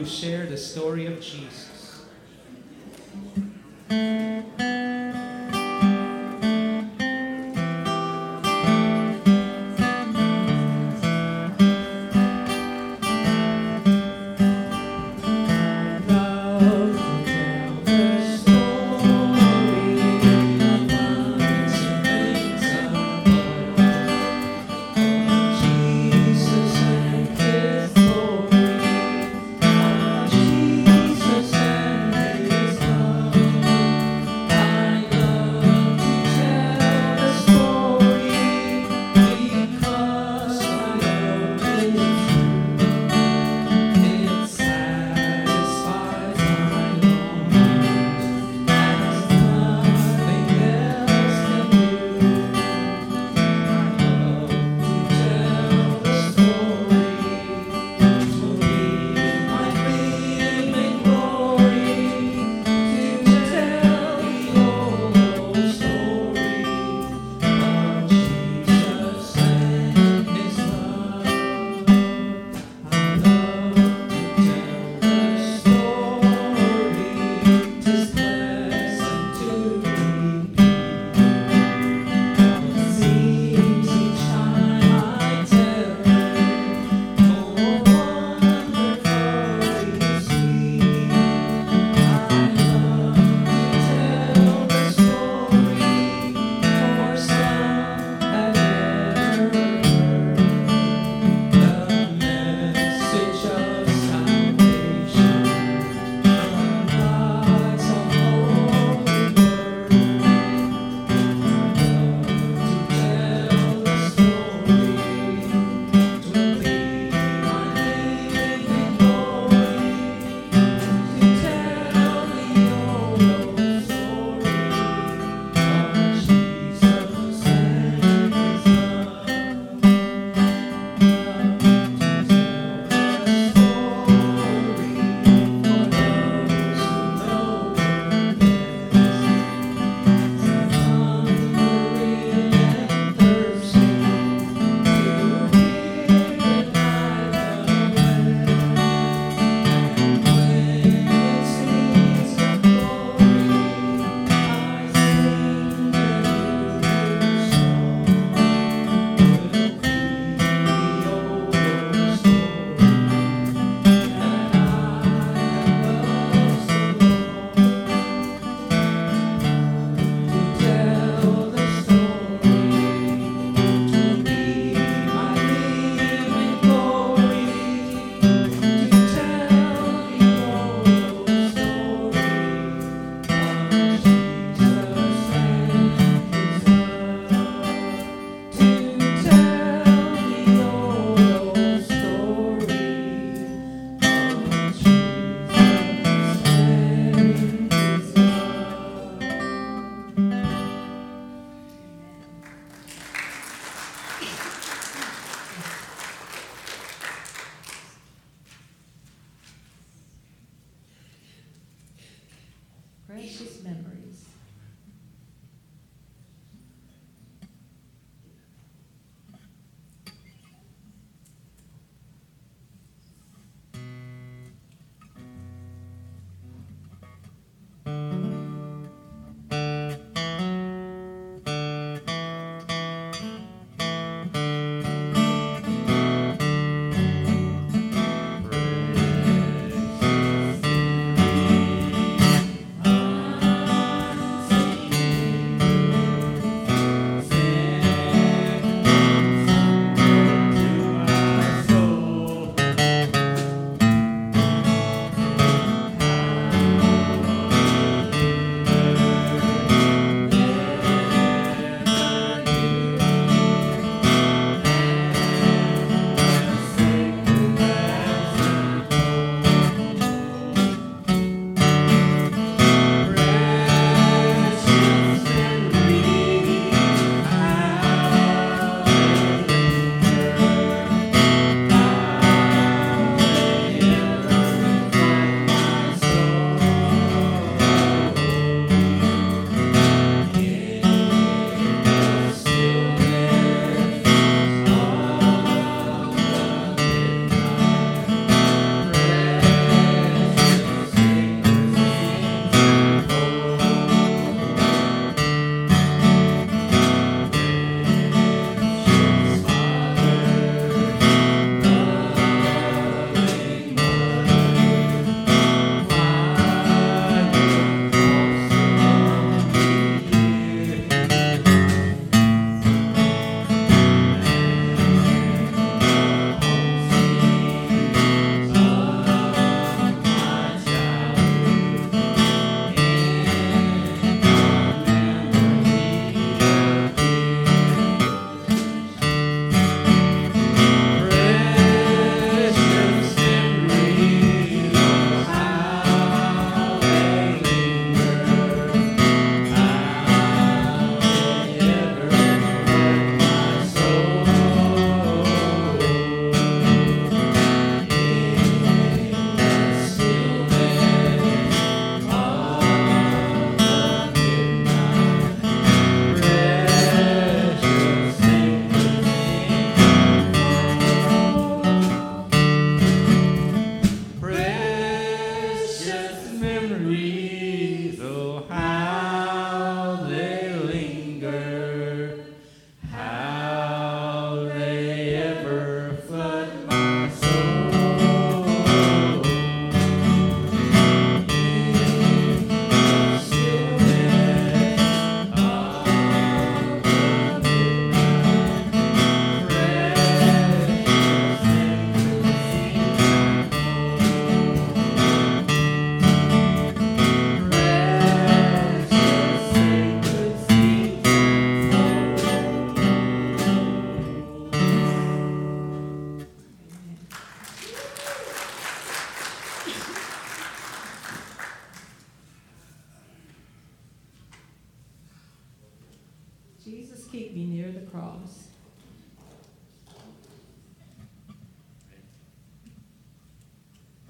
to share the story of Jesus. Precious memories.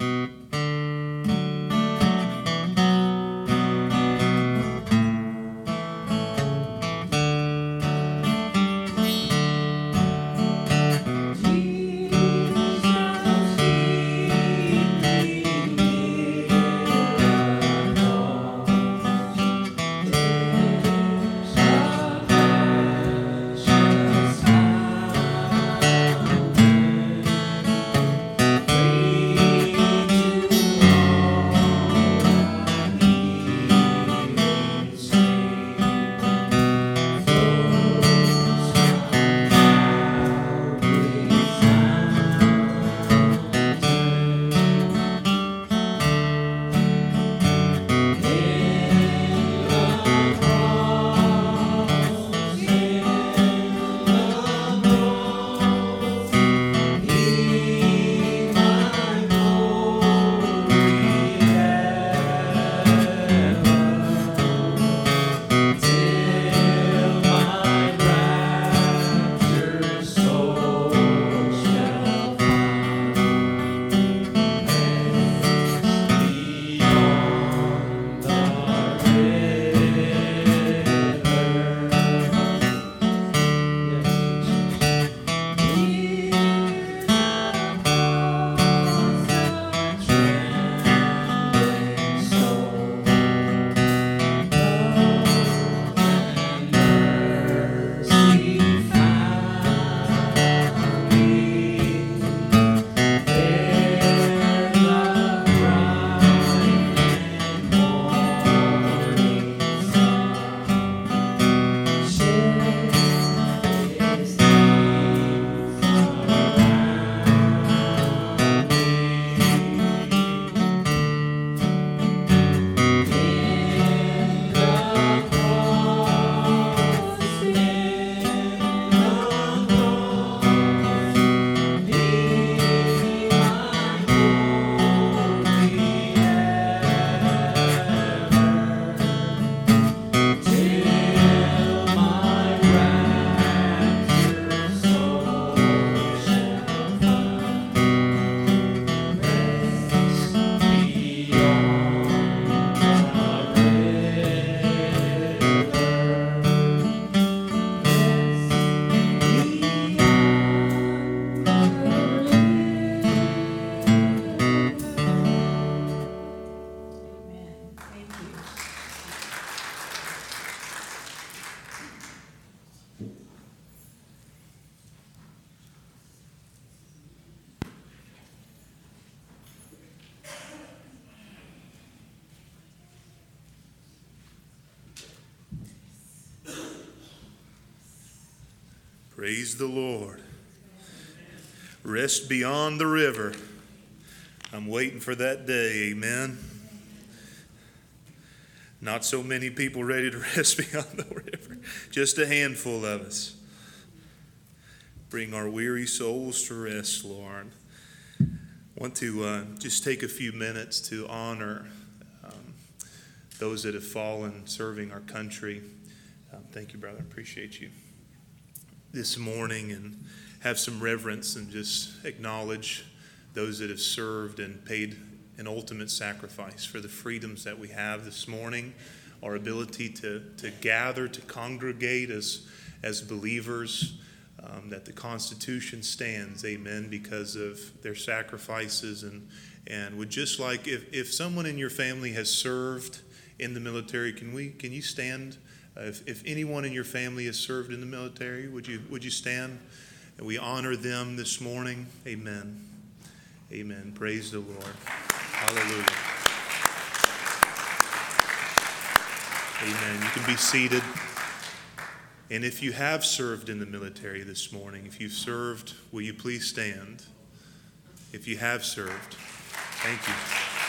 Praise the Lord. Rest beyond the river. I'm waiting for that day, amen. Not so many people ready to rest beyond the river. Just a handful of us. Bring our weary souls to rest, Lord. I want to just take a few minutes to honor those that have fallen serving our country. Thank you, brother. Appreciate you this morning, and have some reverence and just acknowledge those that have served and paid an ultimate sacrifice for the freedoms that we have this morning, our ability to gather, to congregate as believers, that the Constitution stands, amen, because of their sacrifices. And would just like, if someone in your family has served in the military, can you stand? If anyone in your family has served in the military, would you stand? And we honor them this morning. Amen. Amen. Praise the Lord. Hallelujah. Amen. You can be seated. And if you have served in the military this morning, if you've served, will you please stand? If you have served, thank you.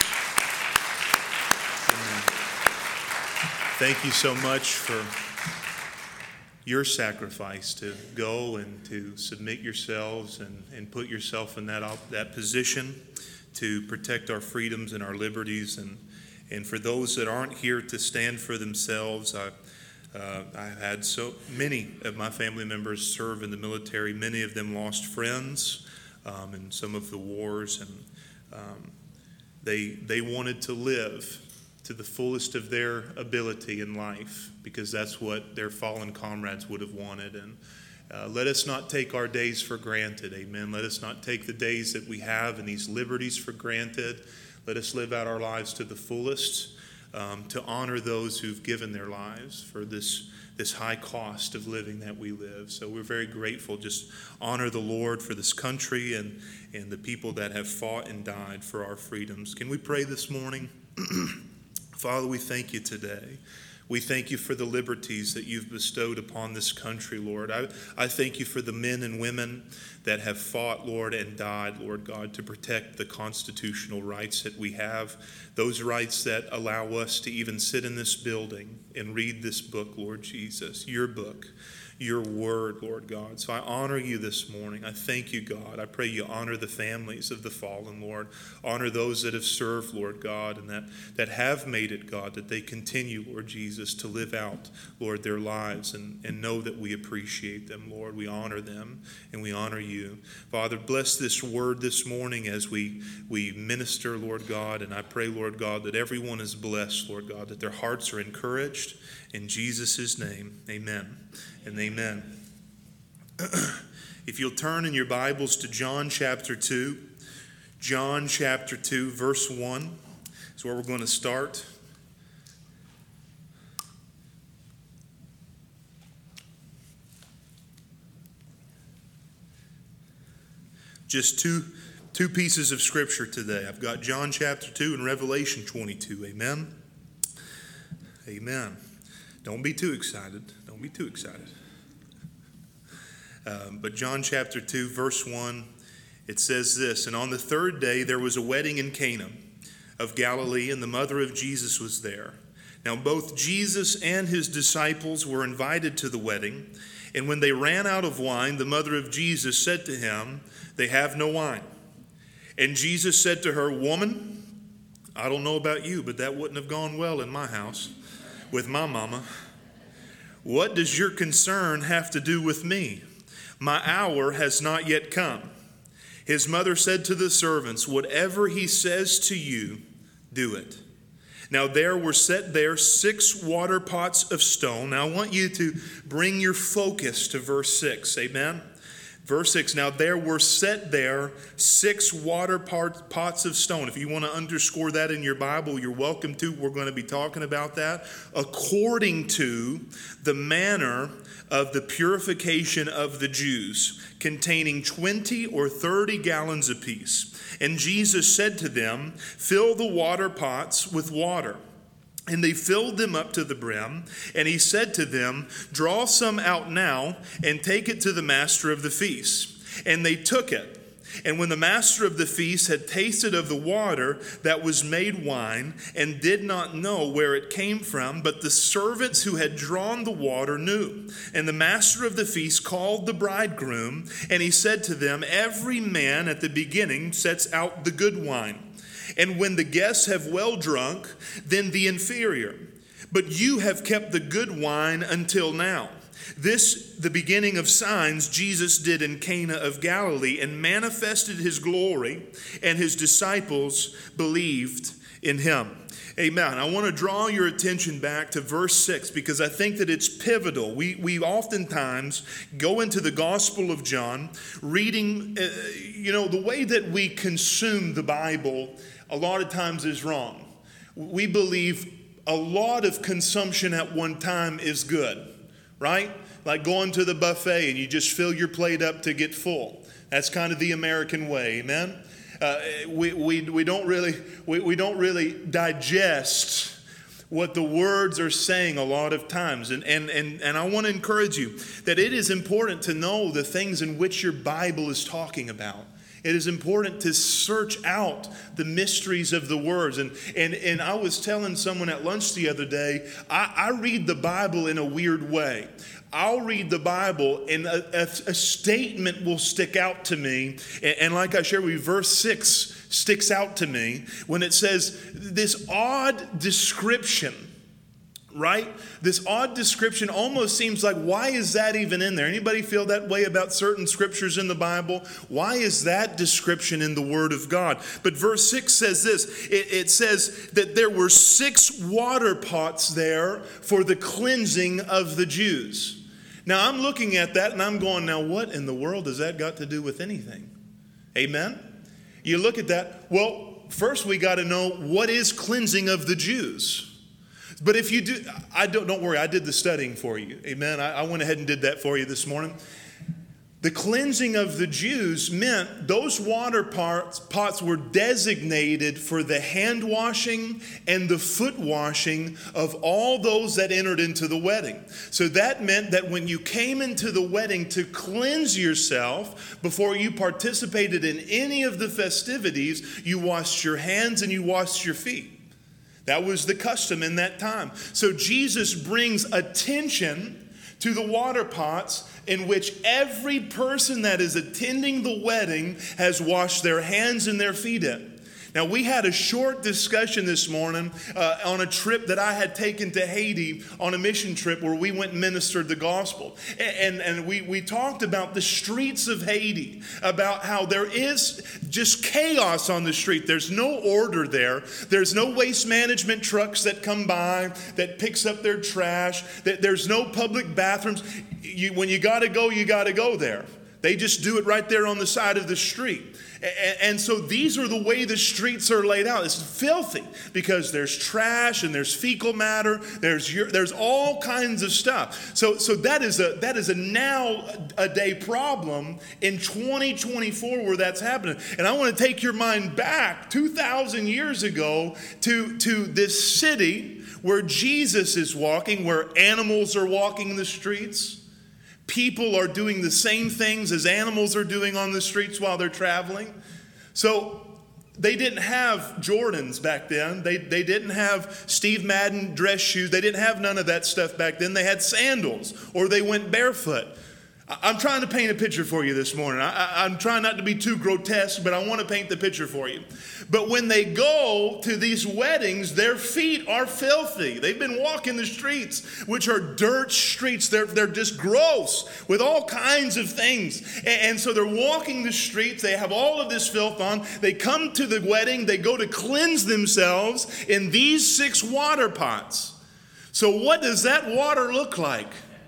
Amen. Thank you so much for your sacrifice to go and to submit yourselves and put yourself in that position to protect our freedoms and our liberties. And for those that aren't here to stand for themselves, I've had so many of my family members serve in the military. Many of them lost friends in some of the wars. And They wanted to live to the fullest of their ability in life, because that's what their fallen comrades would have wanted. And let us not take our days for granted, amen. Let us not take the days that we have and these liberties for granted. Let us live out our lives to the fullest, to honor those who've given their lives for this high cost of living that we live. So we're very grateful. Just honor the Lord for this country and the people that have fought and died for our freedoms. Can we pray this morning? Father, we thank you today. We thank you for the liberties that you've bestowed upon this country, Lord. I thank you for the men and women that have fought, Lord, and died, Lord God, to protect the constitutional rights that we have, those rights that allow us to even sit in this building and read this book, Lord Jesus, your book, your word, Lord God. So I honor you this morning. I thank you, God. I pray you honor the families of the fallen, Lord. Honor those that have served, Lord God, and that have made it, God, that they continue, Lord Jesus, to live out, Lord, their lives and know that we appreciate them, Lord. We honor them and we honor you. Father, bless this word this morning as we minister, Lord God, and I pray, Lord God, that everyone is blessed, Lord God, that their hearts are encouraged. In Jesus' name, amen and amen. If you'll turn in your Bibles to John chapter 2, John chapter 2, verse 1 is where we're going to start. Just two pieces of scripture today. I've got John chapter 2 and Revelation 22. Amen? Amen. Don't be too excited. Don't be too excited. But John chapter 2, verse 1, it says this, "And on the third day there was a wedding in Cana of Galilee, and the mother of Jesus was there. Now both Jesus and his disciples were invited to the wedding. And when they ran out of wine, the mother of Jesus said to him, 'They have no wine.' And Jesus said to her, 'Woman, I don't know about you, but that wouldn't have gone well in my house with my mama. What does your concern have to do with me? My hour has not yet come.' His mother said to the servants, 'Whatever he says to you, do it.' Now there were set there 6 water pots of stone." Now I want you to bring your focus to verse 6. Amen. Verse 6, "Now there were set there 6 water pots of stone." If you want to underscore that in your Bible, you're welcome to. We're going to be talking about that. "According to the manner of the purification of the Jews, containing 20 or 30 gallons apiece. And Jesus said to them, 'Fill the water pots with water.' And they filled them up to the brim. And he said to them, 'Draw some out now and take it to the master of the feast.' And they took it. And when the master of the feast had tasted of the water that was made wine, and did not know where it came from, but the servants who had drawn the water knew. And the master of the feast called the bridegroom, and he said to them, 'Every man at the beginning sets out the good wine. And when the guests have well drunk, then the inferior. But you have kept the good wine until now.' This, the beginning of signs, Jesus did in Cana of Galilee, and manifested his glory, and his disciples believed in him." Amen. I want to draw your attention back to verse 6 because I think that it's pivotal. We oftentimes go into the Gospel of John reading, the way that we consume the Bible a lot of times is wrong. We believe a lot of consumption at one time is good, right? Like going to the buffet and you just fill your plate up to get full. That's kind of the American way, amen? We don't really digest what the words are saying a lot of times. And I want to encourage you that it is important to know the things in which your Bible is talking about. It is important to search out the mysteries of the words. And I was telling someone at lunch the other day, I read the Bible in a weird way. I'll read the Bible and a statement will stick out to me. And like I shared with you, verse 6 sticks out to me when it says this odd description. right? This odd description almost seems like, why is that even in there? Anybody feel that way about certain scriptures in the Bible? Why is that description in the Word of God? But verse 6 says this. It says that there were 6 water pots there for the cleansing of the Jews. Now I'm looking at that and I'm going, now what in the world has that got to do with anything? Amen? You look at that. Well, first we got to know, what is cleansing of the Jews? But if you do, don't worry, I did the studying for you. Amen. I went ahead and did that for you this morning. The cleansing of the Jews meant those water pots were designated for the hand washing and the foot washing of all those that entered into the wedding. So that meant that when you came into the wedding to cleanse yourself before you participated in any of the festivities, you washed your hands and you washed your feet. That was the custom in that time. So Jesus brings attention to the water pots in which every person that is attending the wedding has washed their hands and their feet in. Now, we had a short discussion this morning on a trip that I had taken to Haiti on a mission trip where we went and ministered the gospel. And we talked about the streets of Haiti, about how there is just chaos on the street. There's no order there. There's no waste management trucks that come by that picks up their trash. There's no public bathrooms. When you got to go there. They just do it right there on the side of the street. And so these are the way the streets are laid out. It's filthy because there's trash and there's fecal matter. There's all kinds of stuff. So that is a nowadays problem in 2024 where that's happening. And I want to take your mind back 2,000 years ago to this city where Jesus is walking, where animals are walking the streets. People are doing the same things as animals are doing on the streets while they're traveling. So they didn't have Jordans back then. They didn't have Steve Madden dress shoes. They didn't have none of that stuff back then. They had sandals or they went barefoot. I'm trying to paint a picture for you this morning. I'm trying not to be too grotesque, but I want to paint the picture for you. But when they go to these weddings, their feet are filthy. They've been walking the streets, which are dirt streets. They're just gross with all kinds of things. And so they're walking the streets. They have all of this filth on. They come to the wedding. They go to cleanse themselves in these 6 water pots. So what does that water look like?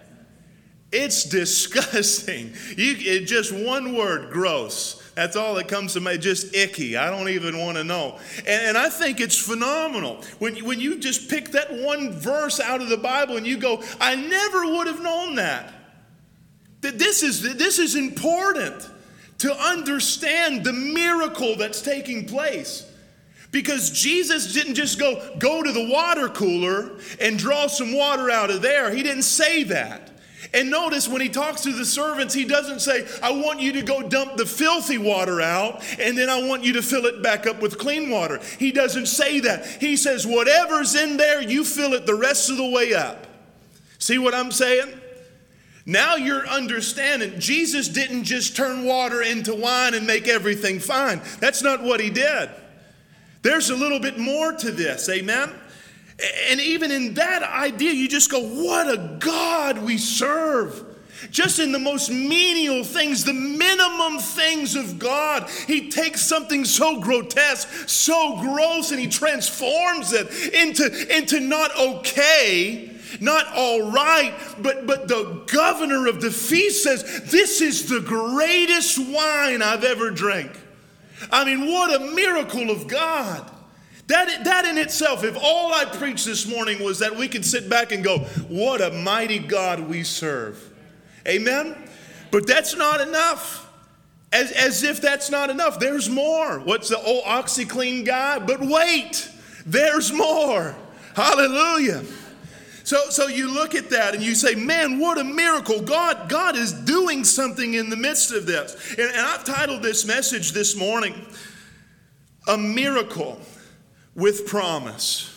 It's disgusting. Just one word, gross. That's all that comes to mind, just icky. I don't even want to know. And I think it's phenomenal. When you just pick that one verse out of the Bible and you go, I never would have known that. That this is important to understand the miracle that's taking place. Because Jesus didn't just go to the water cooler and draw some water out of there. He didn't say that. And notice when he talks to the servants, he doesn't say, I want you to go dump the filthy water out, and then I want you to fill it back up with clean water. He doesn't say that. He says, whatever's in there, you fill it the rest of the way up. See what I'm saying? Now you're understanding. Jesus didn't just turn water into wine and make everything fine. That's not what he did. There's a little bit more to this, amen? And even in that idea, you just go, what a God we serve. Just in the most menial things, the minimum things of God, he takes something so grotesque, so gross, and he transforms it into not okay, not all right, but the governor of the feast says, this is the greatest wine I've ever drank. I mean, what a miracle of God. That in itself, if all I preached this morning was that we could sit back and go, what a mighty God we serve. Amen? But that's not enough. As if that's not enough. There's more. What's the old OxyClean guy? But wait, there's more. Hallelujah. So you look at that and you say, man, what a miracle. God is doing something in the midst of this. And I've titled this message this morning, A Miracle with Promise.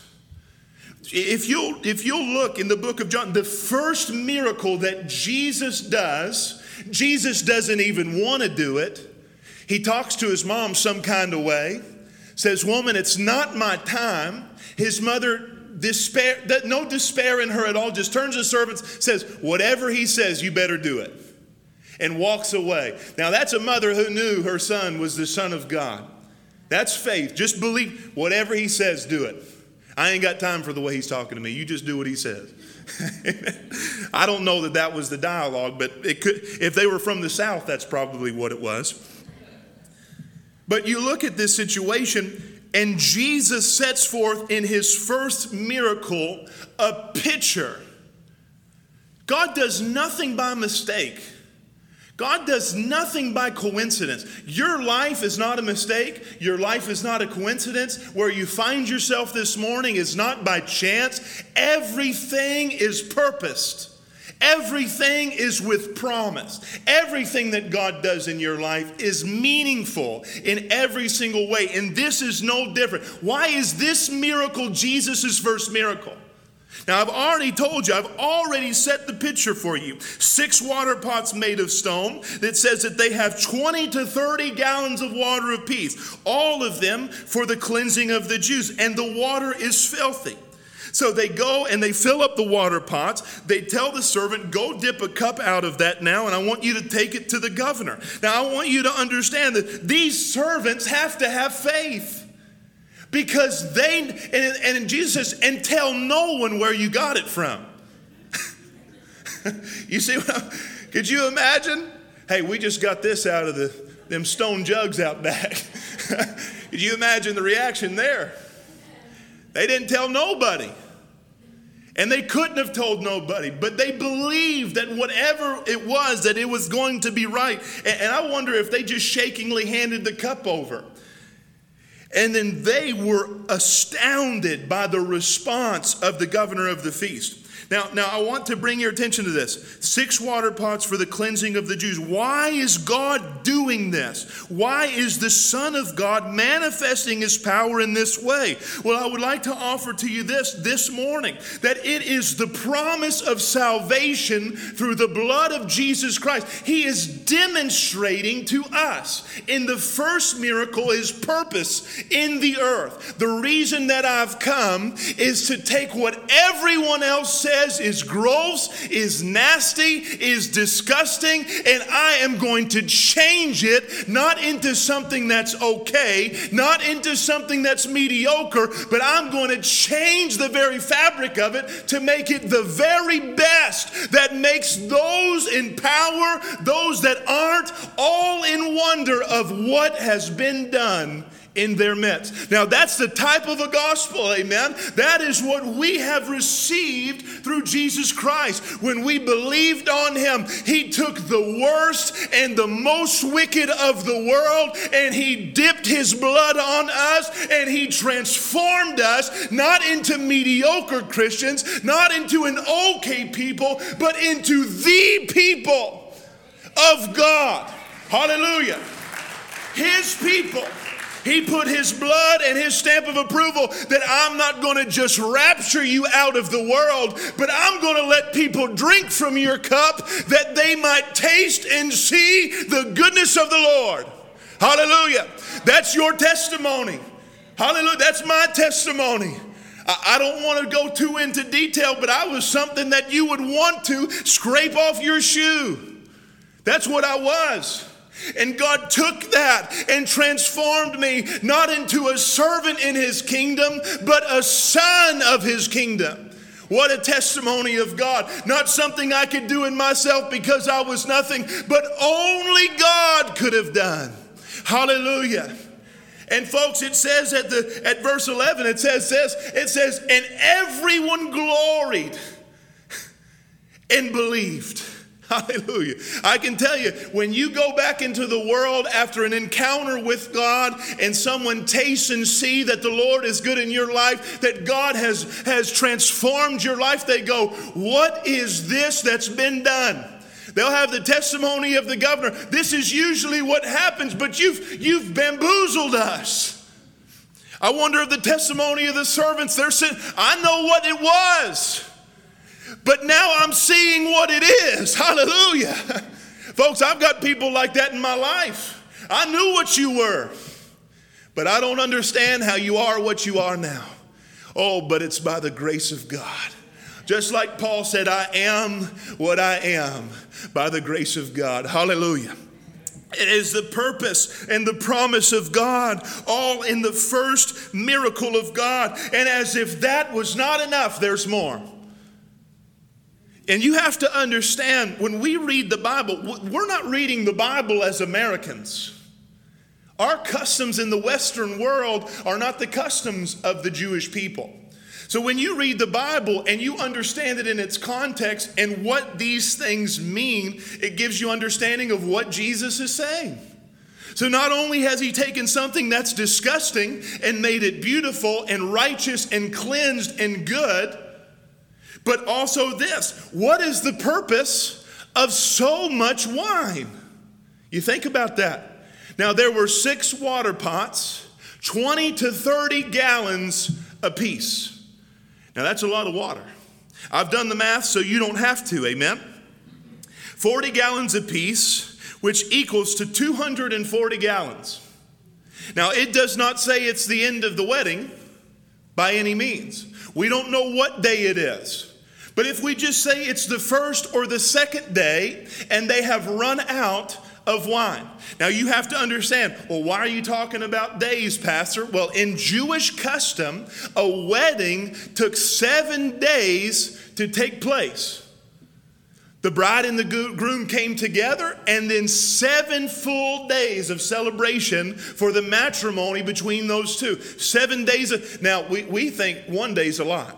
If you'll look in the book of John, the first miracle that Jesus does, Jesus doesn't even want to do it. He talks to his mom some kind of way, says, woman, it's not my time. His mother despair, no despair in her at all, just turns to the servants, says, whatever he says, you better do it, and walks away. Now that's a mother who knew her son was the Son of God. That's faith. Just believe whatever he says, do it. I ain't got time for the way he's talking to me. You just do what he says. I don't know that was the dialogue, but it could. If they were from the South, that's probably what it was. But you look at this situation, and Jesus sets forth in his first miracle a picture. God does nothing by mistake. God does nothing by coincidence. Your life is not a mistake. Your life is not a coincidence. Where you find yourself this morning is not by chance. Everything is purposed. Everything is with promise. Everything that God does in your life is meaningful in every single way. And this is no different. Why is this miracle Jesus' first miracle? Now, I've already told you, I've already set the picture for you. 6 water pots made of stone that says that they have 20 to 30 gallons of water apiece, all of them for the cleansing of the Jews, and the water is filthy. So they go and they fill up the water pots. They tell the servant, go dip a cup out of that now, and I want you to take it to the governor. Now, I want you to understand that these servants have to have faith. Because and Jesus says, and tell no one where you got it from. You see, could you imagine? Hey, we just got this out of them stone jugs out back. Could you imagine the reaction there? They didn't tell nobody. And they couldn't have told nobody, but they believed that whatever it was, that it was going to be right. And I wonder if they just shakingly handed the cup over. And then they were astounded by the response of the governor of the feast. Now I want to bring your attention to this. 6 water pots for the cleansing of the Jews. Why is God doing this? Why is the Son of God manifesting his power in this way? Well, I would like to offer to you this morning, that it is the promise of salvation through the blood of Jesus Christ. He is demonstrating to us in the first miracle his purpose in the earth. The reason that I've come is to take what everyone else says is gross, is nasty, is disgusting, and I am going to change it, not into something that's okay, not into something that's mediocre, but I'm going to change the very fabric of it to make it the very best that makes those in power, those that aren't, all in wonder of what has been done in their midst. Now that's the type of a gospel, amen. That is what we have received through Jesus Christ. When we believed on him, he took the worst and the most wicked of the world, and he dipped his blood on us, and he transformed us, not into mediocre Christians, not into an okay people, but into the people of God. Hallelujah. His people. He put his blood and his stamp of approval that I'm not going to just rapture you out of the world, but I'm going to let people drink from your cup that they might taste and see the goodness of the Lord. Hallelujah. That's your testimony. Hallelujah. That's my testimony. I don't want to go too into detail, but I was something that you would want to scrape off your shoe. That's what I was. And God took that and transformed me not into a servant in his kingdom, but a son of his kingdom. What a testimony of God. Not something I could do in myself because I was nothing, but only God could have done. Hallelujah. And folks, it says at verse 11, it says, and everyone gloried and believed. Hallelujah. I can tell you, when you go back into the world after an encounter with God and someone tastes and see that the Lord is good in your life, that God has transformed your life, they go, what is this that's been done? They'll have the testimony of the governor. This is usually what happens, but you've bamboozled us. I wonder if the testimony of the servants, they're saying, I know what it was, but now I'm seeing what it is. Hallelujah. Folks, I've got people like that in my life. I knew what you were, but I don't understand how you are what you are now. Oh, but it's by the grace of God. Just like Paul said, I am what I am by the grace of God. Hallelujah. It is the purpose and the promise of God, all in the first miracle of God. And as if that was not enough, there's more. And you have to understand, when we read the Bible, we're not reading the Bible as Americans. Our customs in the Western world are not the customs of the Jewish people. So when you read the Bible and you understand it in its context and what these things mean, it gives you understanding of what Jesus is saying. So not only has he taken something that's disgusting and made it beautiful and righteous and cleansed and good, but also this: what is the purpose of so much wine? You think about that. Now there were 6 water pots, 20 to 30 gallons apiece. Now that's a lot of water. I've done the math so you don't have to, amen? 40 gallons apiece, which equals to 240 gallons. Now it does not say it's the end of the wedding by any means. We don't know what day it is. But if we just say it's the first or the second day and they have run out of wine. Now you have to understand, well, why are you talking about days, Pastor? Well, in Jewish custom, a wedding took 7 days to take place. The bride and the groom came together, and then 7 full days of celebration for the matrimony between those two. 7 days. Now, we think 1 day's a lot.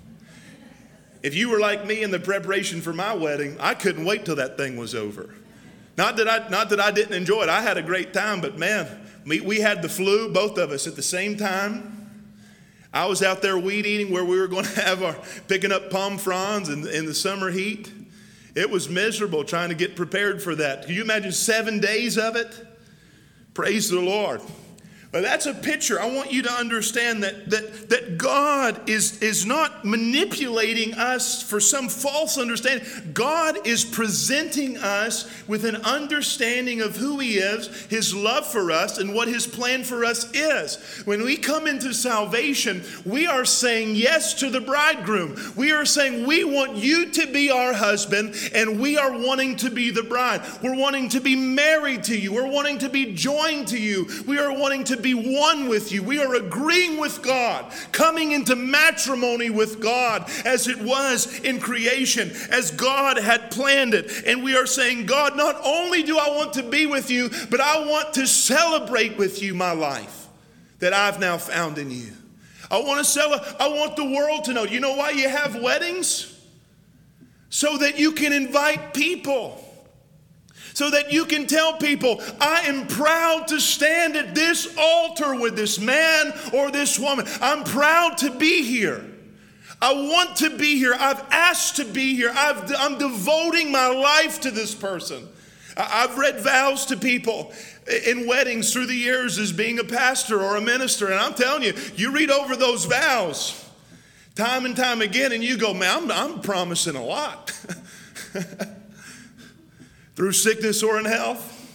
If you were like me in the preparation for my wedding, I couldn't wait till that thing was over. Not that I didn't enjoy it. I had a great time, but man, we had the flu, both of us at the same time. I was out there weed eating where we were going to have picking up palm fronds in the summer heat. It was miserable trying to get prepared for that. Can you imagine 7 days of it? Praise the Lord. But that's a picture. I want you to understand that God is not manipulating us for some false understanding. God is presenting us with an understanding of who He is, His love for us, and what His plan for us is. When we come into salvation, we are saying yes to the bridegroom. We are saying we want you to be our husband, and we are wanting to be the bride. We're wanting to be married to you. We're wanting to be joined to you. We are wanting to be one with you. We are agreeing with God, coming into matrimony with God as it was in creation, as God had planned it. And we are saying, God, not only do I want to be with you, but I want to celebrate with you my life that I've now found in you. I want to celebrate. I want the world to know. You know why you have weddings? So that you can invite people. So that you can tell people, I am proud to stand at this altar with this man or this woman. I'm proud to be here. I want to be here. I've asked to be here. I'm devoting my life to this person. I've read vows to people in weddings through the years as being a pastor or a minister. And I'm telling you, you read over those vows time and time again and you go, man, I'm promising a lot. Through sickness or in health,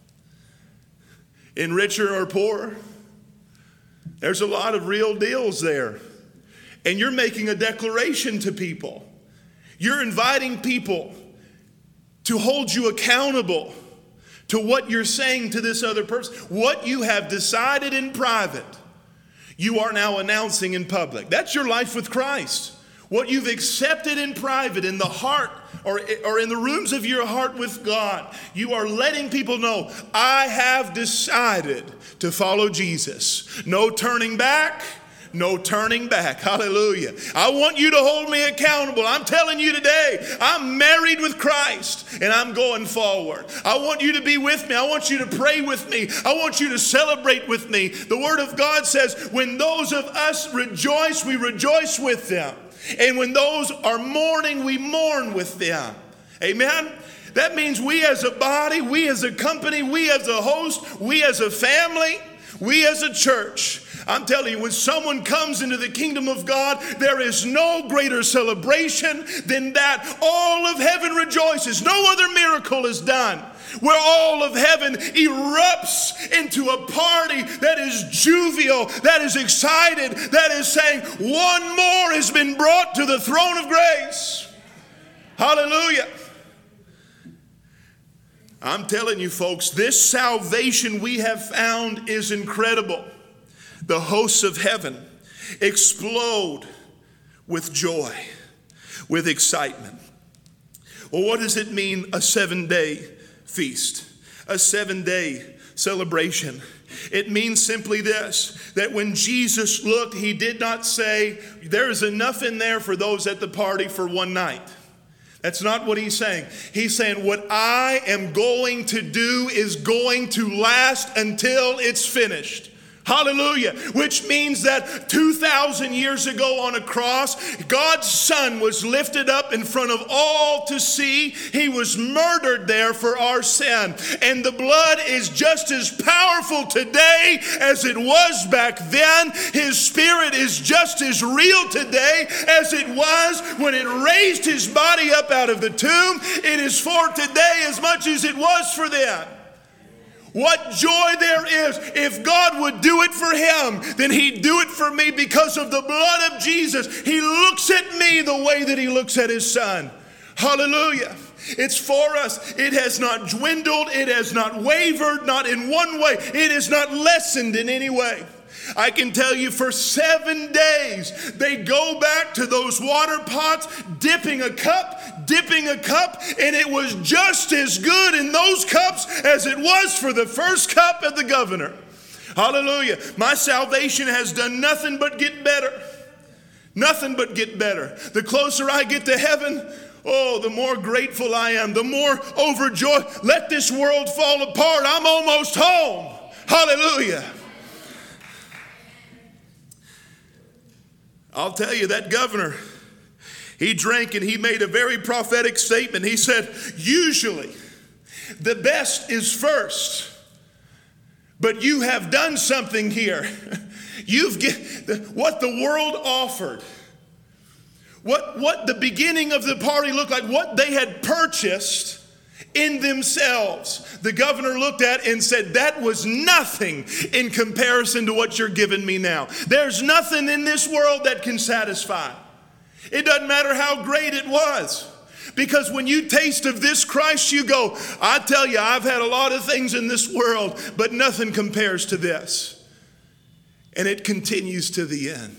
in richer or poor. There's a lot of real deals there. And you're making a declaration to people. You're inviting people to hold you accountable to what you're saying to this other person. What you have decided in private, you are now announcing in public. That's your life with Christ. What you've accepted in private, in the heart, or in the rooms of your heart with God, you are letting people know, I have decided to follow Jesus. No turning back, no turning back. Hallelujah. I want you to hold me accountable. I'm telling you today, I'm married with Christ and I'm going forward. I want you to be with me. I want you to pray with me. I want you to celebrate with me. The Word of God says, when those of us rejoice, we rejoice with them. And when those are mourning, we mourn with them. Amen? That means we as a body, we as a company, we as a host, we as a family, we as a church I'm telling you, when someone comes into the kingdom of God, there is no greater celebration than that. All of heaven rejoices. No other miracle is done where all of heaven erupts into a party that is jovial, that is excited, that is saying, one more has been brought to the throne of grace. Hallelujah. I'm telling you, folks, this salvation we have found is incredible. The hosts of heaven explode with joy, with excitement. Well, what does it mean, a 7-day feast, a 7-day celebration? It means simply this, that when Jesus looked, he did not say, there's enough in there for those at the party for one night. That's not what he's saying. He's saying, what I am going to do is going to last until it's finished. Hallelujah. Which means that 2,000 years ago on a cross, God's Son was lifted up in front of all to see. He was murdered there for our sin. And the blood is just as powerful today as it was back then. His Spirit is just as real today as it was when it raised his body up out of the tomb. It is for today as much as it was for then. What joy there is. If God would do it for him, then he'd do it for me because of the blood of Jesus. He looks at me the way that he looks at his Son. Hallelujah. It's for us. It has not dwindled. It has not wavered, not in one way. It is not lessened in any way. I can tell you for 7 days, they go back to those water pots, dipping a cup, and it was just as good in those cups as it was for the first cup of the governor. Hallelujah. My salvation has done nothing but get better. Nothing but get better. The closer I get to heaven, oh, the more grateful I am, the more overjoyed. Let this world fall apart. I'm almost home. Hallelujah. I'll tell you, that governor, he drank and he made a very prophetic statement. He said, usually the best is first, but you have done something here. You've what the world offered, what the beginning of the party looked like, what they had purchased in themselves. The governor looked at and said, that was nothing in comparison to what you're giving me now. There's nothing in this world that can satisfy. It doesn't matter how great it was. Because when you taste of this Christ, you go, I tell you, I've had a lot of things in this world, but nothing compares to this. And it continues to the end.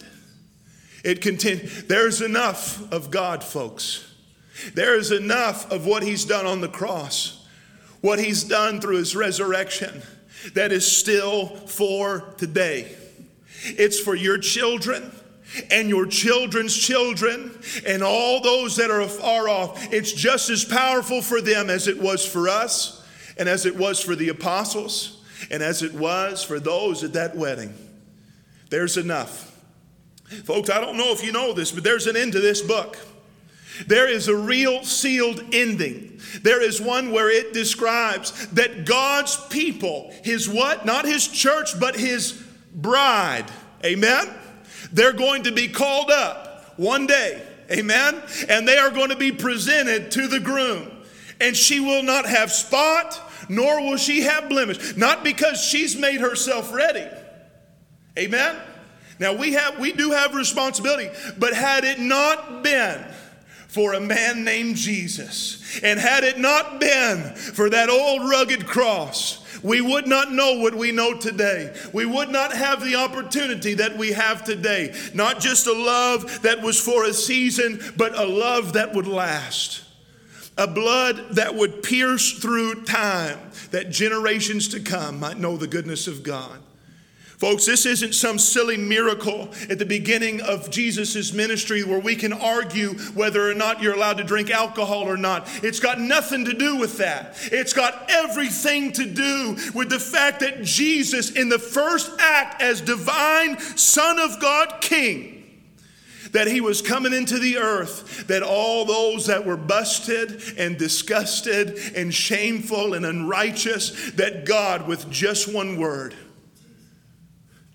There's enough of God, folks. There is enough of what he's done on the cross, what he's done through his resurrection, that is still for today. It's for your children and your children's children and all those that are afar off. It's just as powerful for them as it was for us, and as it was for the apostles, and as it was for those at that wedding. There's enough. Folks, I don't know if you know this, but there's an end to this book. There is a real sealed ending. There is one where it describes that God's people, his what? Not his church, but his bride. Amen? They're going to be called up one day. Amen? And they are going to be presented to the groom. And she will not have spot, nor will she have blemish. Not because she's made herself ready. Amen? Now we do have responsibility, but had it not been for a man named Jesus, and had it not been for that old rugged cross, we would not know what we know today. We would not have the opportunity that we have today. Not just a love that was for a season, but a love that would last. A blood that would pierce through time, that generations to come might know the goodness of God. Folks, this isn't some silly miracle at the beginning of Jesus' ministry where we can argue whether or not you're allowed to drink alcohol or not. It's got nothing to do with that. It's got everything to do with the fact that Jesus, in the first act as divine Son of God King, that he was coming into the earth, that all those that were busted and disgusted and shameful and unrighteous, that God, with just one word,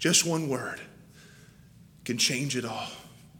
Just one word can change it all.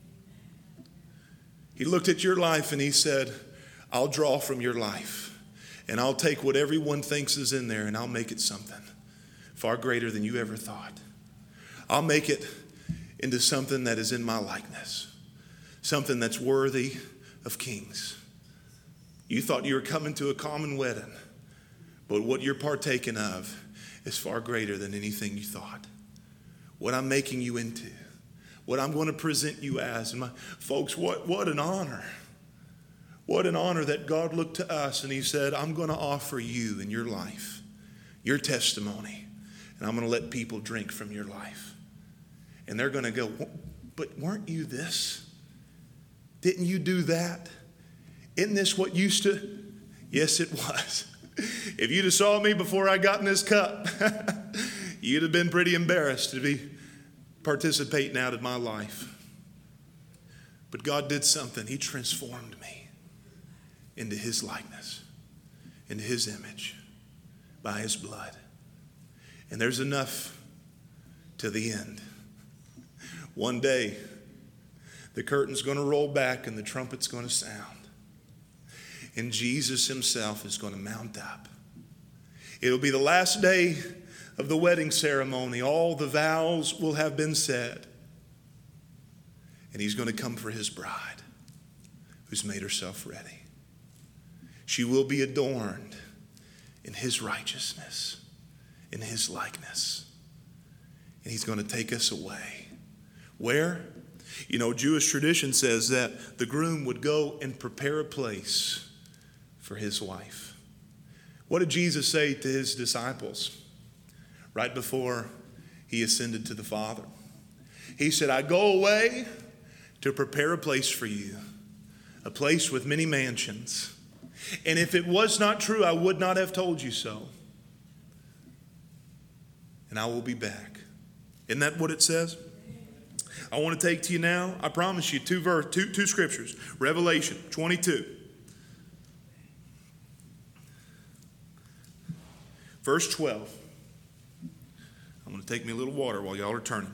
He looked at your life and he said, I'll draw from your life and I'll take what everyone thinks is in there and I'll make it something far greater than you ever thought. I'll make it into something that is in my likeness, something that's worthy of kings. You thought you were coming to a common wedding, but what you're partaking of is far greater than anything you thought. What I'm making you into, what I'm going to present you as. And folks, what an honor. What an honor that God looked to us and he said, I'm going to offer you in your life, your testimony, and I'm going to let people drink from your life. And they're going to go, but weren't you this? Didn't you do that? Isn't this what used to? Yes, it was. If you'd have saw me before I got in this cup, you'd have been pretty embarrassed to be participating out of my life. But God did something. He transformed me into his likeness, into his image, by his blood. And there's enough to the end. One day, the curtain's going to roll back and the trumpet's going to sound. And Jesus himself is going to mount up. It'll be the last day of the wedding ceremony. All the vows will have been said. And he's going to come for his bride who's made herself ready. She will be adorned in his righteousness, in his likeness. And he's going to take us away. Where? You know, Jewish tradition says that the groom would go and prepare a place for his wife. What did Jesus say to his disciples right before he ascended to the Father? He said, I go away to prepare a place for you, a place with many mansions. And if it was not true, I would not have told you so. And I will be back. Isn't that what it says? I want to take to you now, I promise you, two scriptures. Revelation 22. Verse 12. I'm going to take me a little water while y'all are turning.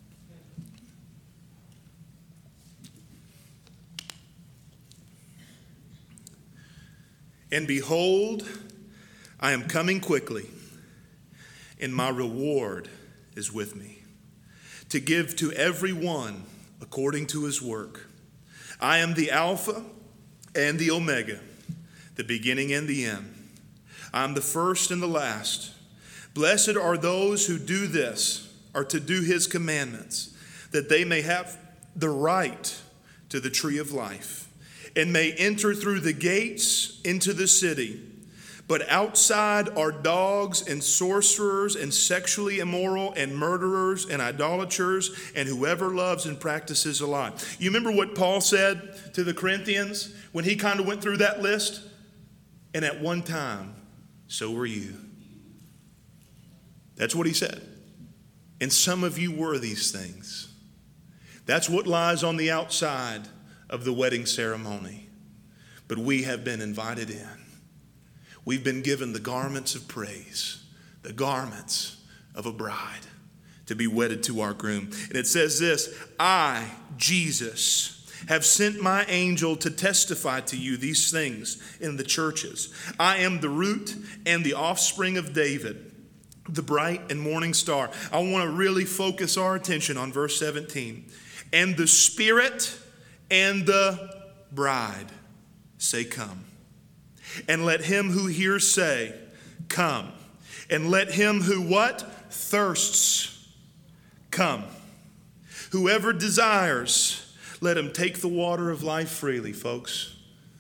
And behold, I am coming quickly, and my reward is with me, to give to every one according to his work. I am the Alpha and the Omega, the beginning and the end. I am the first and the last. Blessed are those who do this, or to do his commandments, that they may have the right to the tree of life, and may enter through the gates into the city. But outside are dogs and sorcerers and sexually immoral and murderers and idolaters and whoever loves and practices a lie. You remember what Paul said to the Corinthians when he kind of went through that list? And at one time, so were you. That's what he said. And some of you were these things. That's what lies on the outside of the wedding ceremony. But we have been invited in. We've been given the garments of praise, the garments of a bride to be wedded to our groom. And it says this, I, Jesus, have sent my angel to testify to you these things in the churches. I am the root and the offspring of David, the bright and morning star. I want to really focus our attention on verse 17. And the Spirit and the bride say, come. And let him who hears say, come. And let him who what? Thirsts, come. Whoever desires, let him take the water of life freely, folks.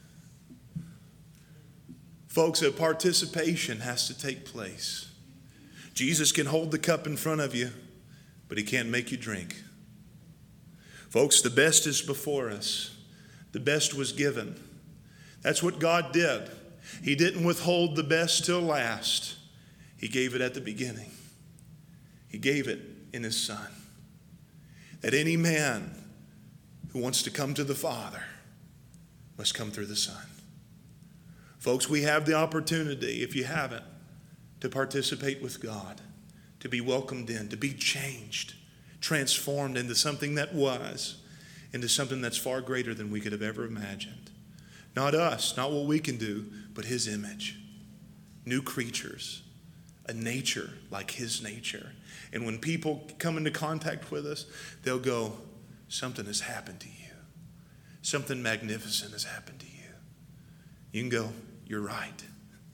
Folks, a participation has to take place. Jesus can hold the cup in front of you, but he can't make you drink. Folks, the best is before us. The best was given. That's what God did. He didn't withhold the best till last. He gave it at the beginning. He gave it in his Son. That any man who wants to come to the Father must come through the Son. Folks, we have the opportunity, if you haven't, to participate with God, to be welcomed in, to be changed, transformed into something that was, into something that's far greater than we could have ever imagined. Not us, not what we can do, but his image. New creatures, a nature like his nature. And when people come into contact with us, they'll go, something has happened to you. Something magnificent has happened to you. You can go, you're right.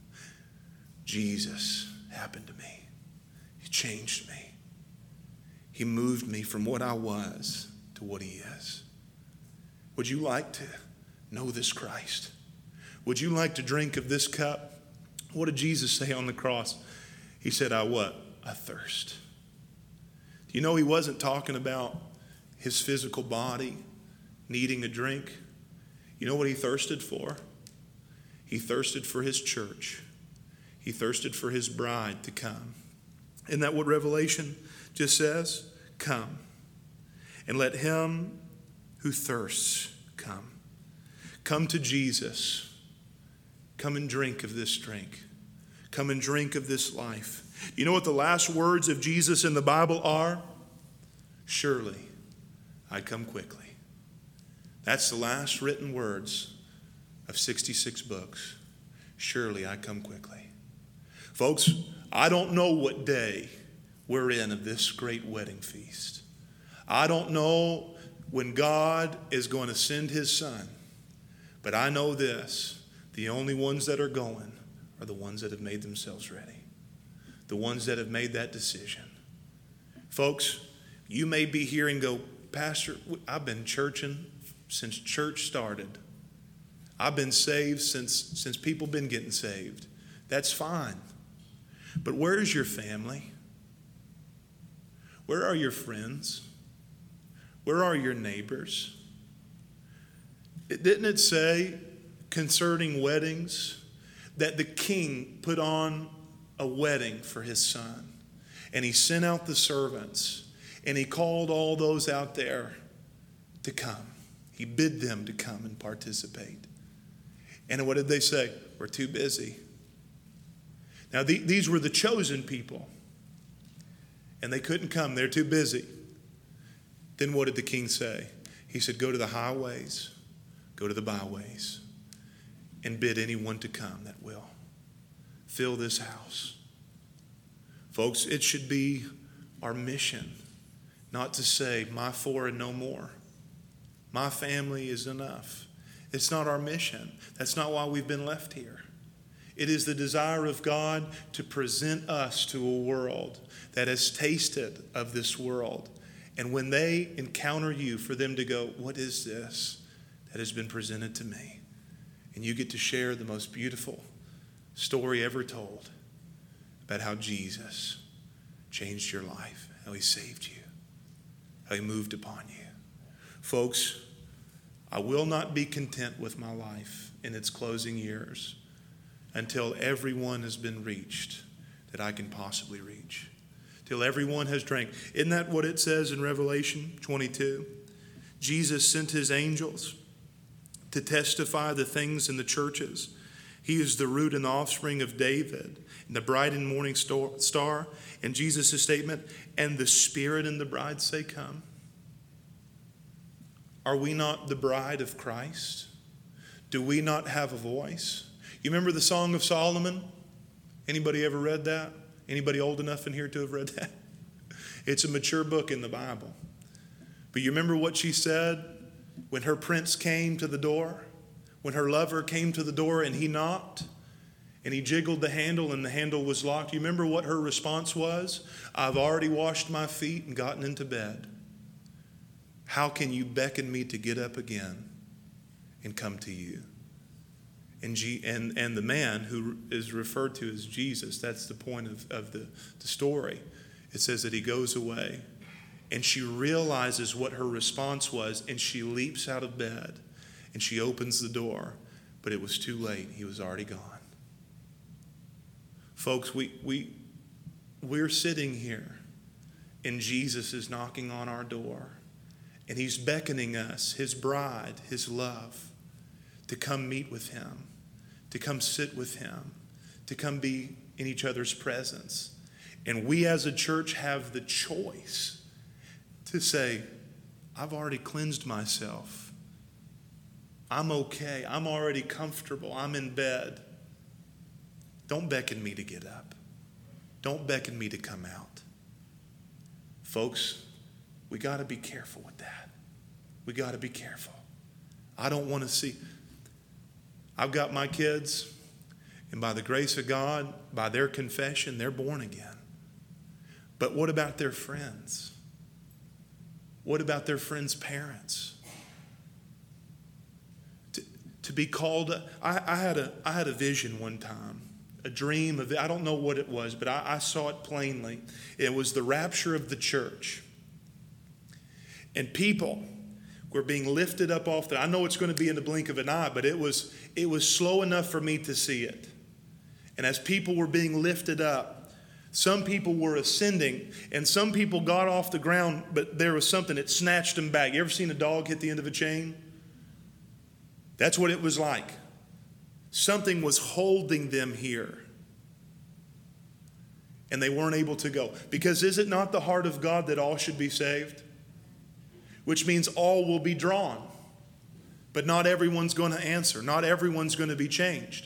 Jesus happened to me. He changed me. He moved me from what I was to what he is. Would you like to know this Christ? Would you like to drink of this cup? What did Jesus say on the cross? He said, I what? I thirst. Do you know he wasn't talking about his physical body needing a drink? You know what he thirsted for? He thirsted for his church. He thirsted for his bride to come. Isn't that what Revelation just says? Come. And let him who thirsts come. Come to Jesus. Come and drink of this drink. Come and drink of this life. You know what the last words of Jesus in the Bible are? Surely I come quickly. That's the last written words of 66 books. Surely I come quickly. Folks, I don't know what day we're in of this great wedding feast. I don't know when God is going to send his son. But I know this, the only ones that are going are the ones that have made themselves ready. The ones that have made that decision. Folks, you may be here and go, Pastor, I've been churching since church started. I've been saved since people been getting saved. That's fine. But where's your family? Where are your friends? Where are your neighbors? Didn't it say concerning weddings that the king put on a wedding for his son? And he sent out the servants and he called all those out there to come. He bid them to come and participate. And what did they say? We're too busy. Now, these were the chosen people. And they couldn't come. They're too busy. Then what did the king say? He said, go to the highways, go to the byways, and bid anyone to come that will. Fill this house. Folks, it should be our mission not to say, my four and no more. My family is enough. It's not our mission. That's not why we've been left here. It is the desire of God to present us to a world that has tasted of this world. And when they encounter you, for them to go, what is this that has been presented to me? And you get to share the most beautiful story ever told about how Jesus changed your life, how he saved you, how he moved upon you. Folks, I will not be content with my life in its closing years until everyone has been reached that I can possibly reach. Till everyone has drank. Isn't that what it says in Revelation 22? Jesus sent his angels to testify the things in the churches. He is the root and the offspring of David, and the bright and morning star. And Jesus' statement, and the Spirit and the bride say, come. Are we not the bride of Christ? Do we not have a voice? You remember the Song of Solomon? Anybody ever read that? Anybody old enough in here to have read that? It's a mature book in the Bible. But you remember what she said when her prince came to the door? When her lover came to the door and he knocked and he jiggled the handle and the handle was locked. You remember what her response was? I've already washed my feet and gotten into bed. How can you beckon me to get up again and come to you? And the man who is referred to as Jesus, that's the point of the story. It says that he goes away and she realizes what her response was and she leaps out of bed and she opens the door, but it was too late. He was already gone. Folks, we're sitting here and Jesus is knocking on our door and he's beckoning us, his bride, his love, to come meet with him, to come sit with him, to come be in each other's presence. And we as a church have the choice to say, I've already cleansed myself. I'm okay. I'm already comfortable. I'm in bed. Don't beckon me to get up. Don't beckon me to come out. Folks, we got to be careful with that. We got to be careful. I don't want to see. I've got my kids, and by the grace of God, by their confession, they're born again. But what about their friends? What about their friends' parents? To be called, I had a vision one time, a dream of, I don't know what it was, but I saw it plainly. It was the rapture of the church. And people were being lifted up off I know it's going to be in the blink of an eye, but it was slow enough for me to see it. And as people were being lifted up, some people were ascending, and some people got off the ground, but there was something that snatched them back. You ever seen a dog hit the end of a chain? That's what it was like. Something was holding them here, and they weren't able to go. Because is it not the heart of God that all should be saved? Which means all will be drawn. But not everyone's going to answer. Not everyone's going to be changed.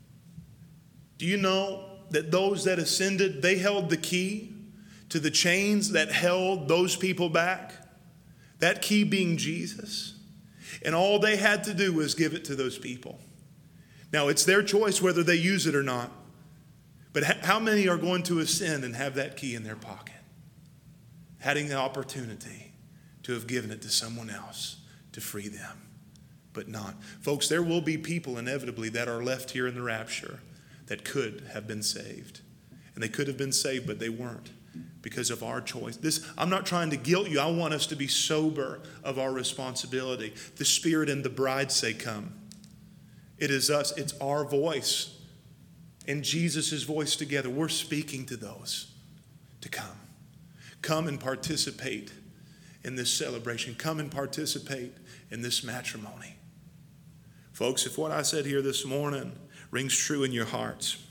Do you know that those that ascended, they held the key to the chains that held those people back? That key being Jesus. And all they had to do was give it to those people. Now, it's their choice whether they use it or not. But how many are going to ascend and have that key in their pocket? Having the opportunity to have given it to someone else to free them, but not. Folks, there will be people inevitably that are left here in the rapture that could have been saved. And they could have been saved, but they weren't because of our choice. I'm not trying to guilt you. I want us to be sober of our responsibility. The Spirit and the bride say, come. It is us. It's our voice and Jesus' voice together. We're speaking to those to come. Come and participate in this celebration. Come and participate in this matrimony. Folks, if what I said here this morning rings true in your hearts,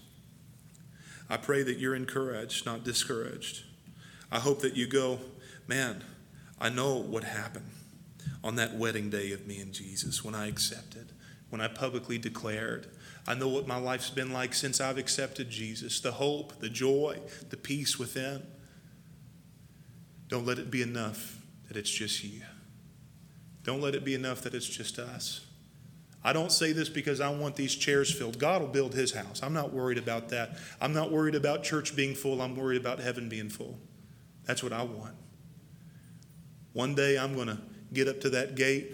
I pray that you're encouraged, not discouraged. I hope that you go, man, I know what happened on that wedding day of me and Jesus when I accepted, when I publicly declared. I know what my life's been like since I've accepted Jesus, the hope, the joy, the peace within. Don't let it be enough that it's just you. Don't let it be enough that it's just us. I don't say this because I want these chairs filled. God will build his house. I'm not worried about that. I'm not worried about church being full. I'm worried about heaven being full. That's what I want. One day I'm going to get up to that gate.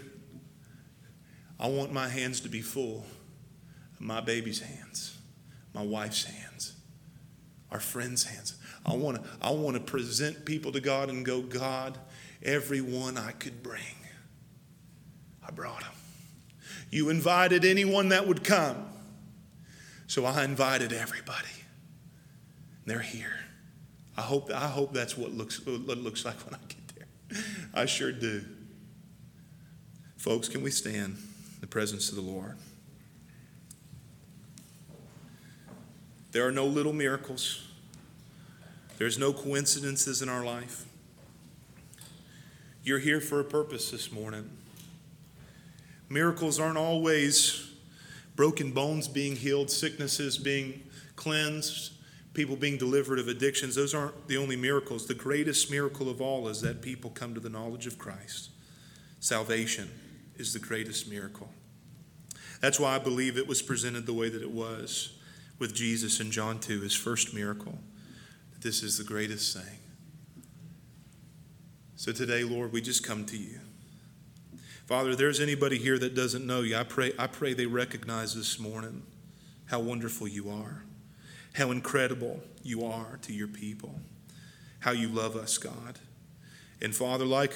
I want my hands to be full of my baby's hands, my wife's hands, our friends' hands. I want to present people to God and go, God, everyone I could bring, I brought them. You invited anyone that would come. So I invited everybody. They're here. I hope that's what it looks like when I get there. I sure do. Folks, can we stand in the presence of the Lord? There are no little miracles. There's no coincidences in our life. You're here for a purpose this morning. Miracles aren't always broken bones being healed, sicknesses being cleansed, people being delivered of addictions. Those aren't the only miracles. The greatest miracle of all is that people come to the knowledge of Christ. Salvation is the greatest miracle. That's why I believe it was presented the way that it was with Jesus in John 2, his first miracle. This is the greatest thing. So today, Lord, we just come to you. Father, if there's anybody here that doesn't know you, I pray they recognize this morning how wonderful you are, how incredible you are to your people, how you love us, God. And Father, like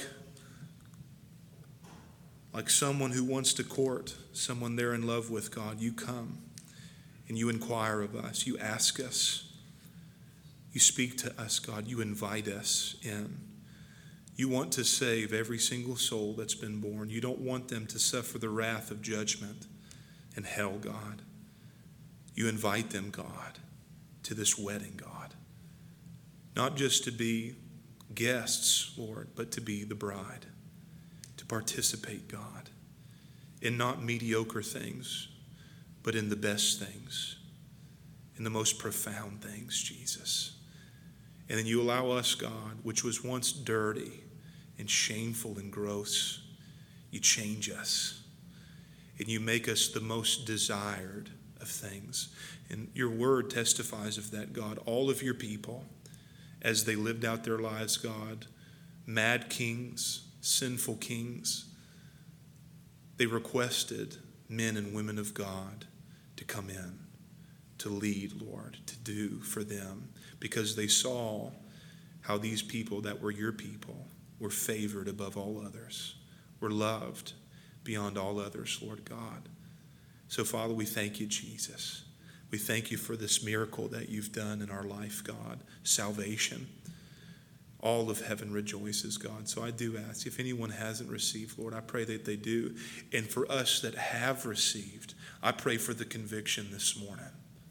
someone who wants to court someone they're in love with, God, you come and you inquire of us, you ask us, you speak to us, God, you invite us in. You want to save every single soul that's been born. You don't want them to suffer the wrath of judgment and hell, God. You invite them, God, to this wedding, God. Not just to be guests, Lord, but to be the bride, to participate, God, in not mediocre things, but in the best things, in the most profound things, Jesus. And then you allow us, God, which was once dirty and shameful and gross, you change us. And you make us the most desired of things. And your word testifies of that, God. All of your people, as they lived out their lives, God, mad kings, sinful kings, they requested men and women of God to come in, to lead, Lord, to do for them, because they saw how these people that were your people were favored above all others, were loved beyond all others, Lord God. So, Father, we thank you, Jesus. We thank you for this miracle that you've done in our life, God, salvation. All of heaven rejoices, God. So I do ask, if anyone hasn't received, Lord, I pray that they do. And for us that have received, I pray for the conviction this morning.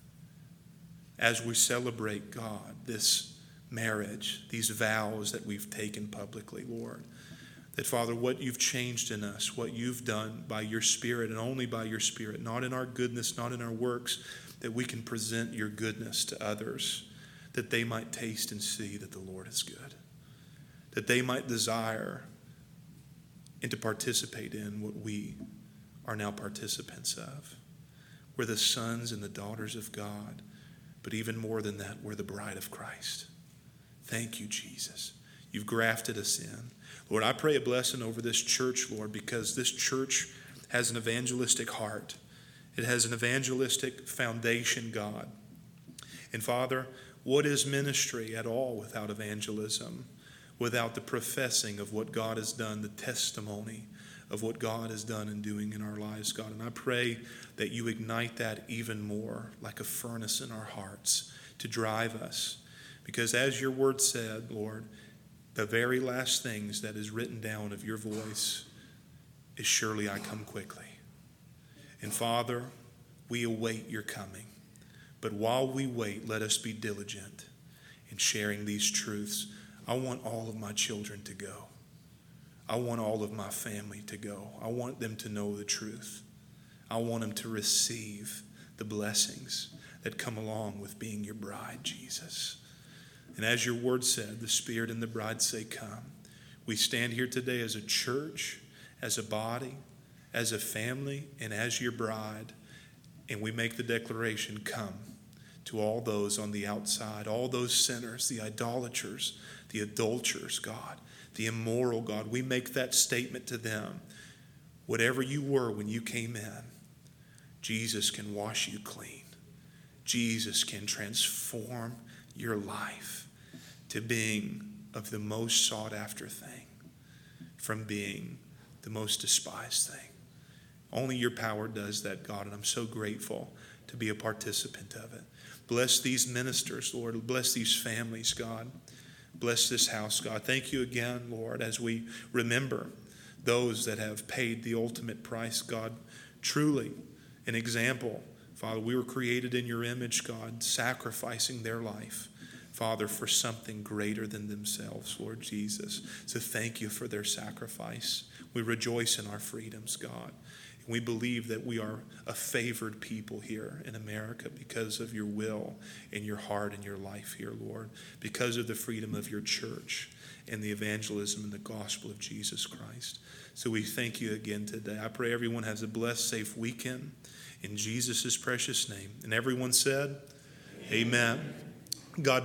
As we celebrate, God, this marriage, these vows that we've taken publicly, Lord, that, Father, what you've changed in us, what you've done by your Spirit and only by your Spirit, not in our goodness, not in our works, that we can present your goodness to others, that they might taste and see that the Lord is good, that they might desire and to participate in what we are now participants of. We're the sons and the daughters of God, but even more than that, we're the bride of Christ. Thank you, Jesus. You've grafted us in. Lord, I pray a blessing over this church, Lord, because this church has an evangelistic heart. It has an evangelistic foundation, God. And Father, what is ministry at all without evangelism, without the professing of what God has done, the testimony of what God has done and doing in our lives, God? And I pray that you ignite that even more like a furnace in our hearts to drive us. Because as your word said, Lord, the very last things that is written down of your voice is surely I come quickly. And Father, we await your coming. But while we wait, let us be diligent in sharing these truths. I want all of my children to go. I want all of my family to go. I want them to know the truth. I want them to receive the blessings that come along with being your bride, Jesus. And as your word said, the Spirit and the bride say, come. We stand here today as a church, as a body, as a family, and as your bride. And we make the declaration, come to all those on the outside, all those sinners, the idolaters, the adulterers, God, the immoral, God. We make that statement to them. Whatever you were when you came in, Jesus can wash you clean. Jesus can transform your life to being of the most sought after thing from being the most despised thing. Only your power does that, God, and I'm so grateful to be a participant of it. Bless these ministers, Lord. Bless these families, God. Bless this house, God. Thank you again, Lord, as we remember those that have paid the ultimate price, God. Truly an example. Father, we were created in your image, God, sacrificing their life, Father, for something greater than themselves, Lord Jesus. So thank you for their sacrifice. We rejoice in our freedoms, God. And we believe that we are a favored people here in America because of your will and your heart and your life here, Lord, because of the freedom of your church and the evangelism and the gospel of Jesus Christ. So we thank you again today. I pray everyone has a blessed, safe weekend in Jesus' precious name. And everyone said, amen. God